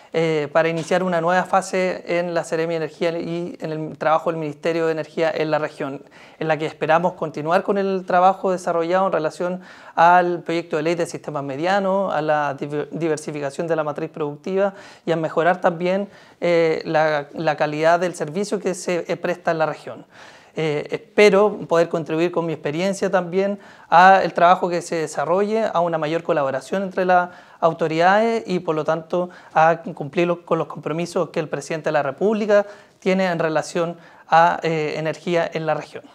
para iniciar una nueva fase en la Seremia de Energía y en el trabajo del Ministerio de Energía en la región, en la que esperamos continuar con el trabajo desarrollado en relación al proyecto de ley de sistemas medianos, a la diversificación de la matriz productiva y a mejorar también la calidad del servicio que se presta en la región. Espero poder contribuir con mi experiencia también al trabajo que se desarrolle, a una mayor colaboración entre las autoridades y por lo tanto a cumplir con los compromisos que el presidente de la República tiene en relación a energía en la región.